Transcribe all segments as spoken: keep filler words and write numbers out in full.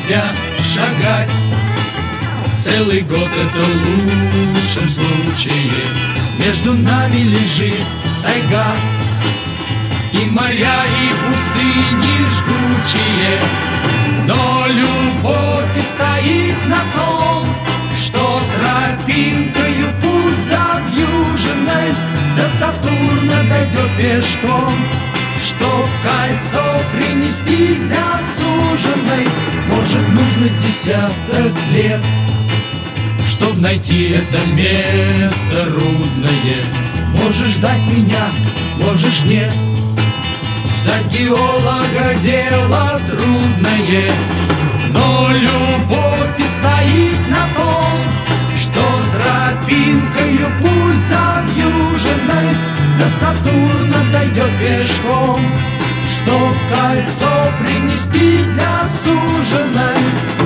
тебя шагать. Целый год это в лучшем случае. Между нами лежит тайга, и моря, и пустыни жгучие. Но любовь и стоит на том, что тропинкою пусть завьюженной до Сатурна дойдет пешком. Чтоб кольцо принести для суженой, может, нужно с десяток лет. Чтоб найти это место рудное, можешь ждать меня, можешь нет. Ждать геолога дело трудное, но любовь и стоит на том, что тропинкою пусть завьюженной до Сатурна дойдет пешком. Чтоб кольцо принести для суженой.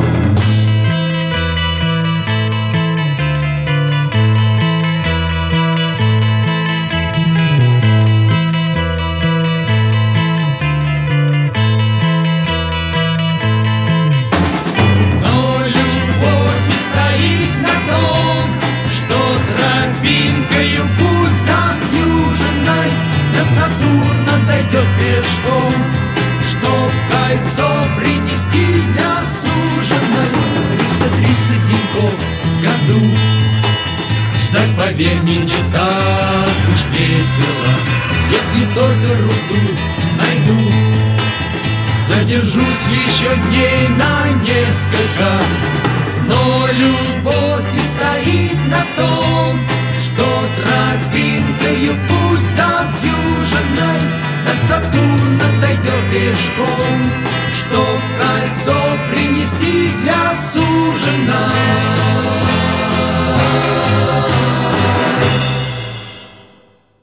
Тропинкою пусть завьюженной до Сатурна дойдет пешком. Чтоб кольцо принести для суженой. Триста тридцать деньков в году. Ждать, поверь мне, не так уж весело. Если только руду найду, задержусь еще дней на несколько. Но любовь и стоит на том, что тропинкою пусть завьюженной до Сатурна дойдет пешком. Чтоб кольцо принести для суженой.